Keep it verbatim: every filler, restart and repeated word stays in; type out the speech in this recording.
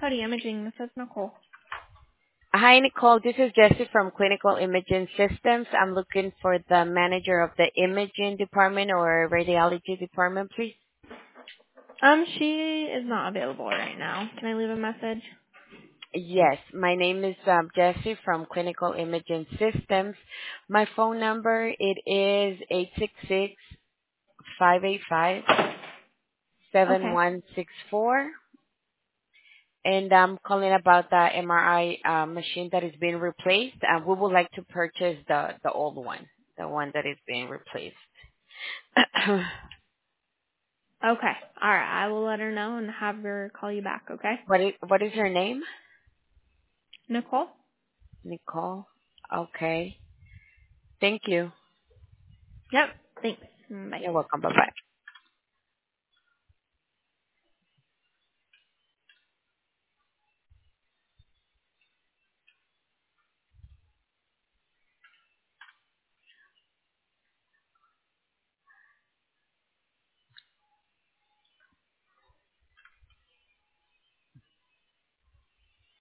Cody Imaging. This is Nicole. Hi, Nicole. This is Jessie from Clinical Imaging Systems. I'm looking for the manager of the imaging department or radiology department, please. Um, she is not available right now. Can I leave a message? Yes, my name is um, Jessie from Clinical Imaging Systems. My phone number it is eight six six, five eight five, seven Okay. one six four, and I'm calling about the M R I uh, machine that is being replaced. Uh, we would like to purchase the the old one, the one that is being replaced. Okay. All right. I will let her know and have her call you back. Okay. What is what is your name? Nicole. Nicole. Okay. Thank you. Yep. Thanks. Mm, Bye. You're welcome. Bye bye.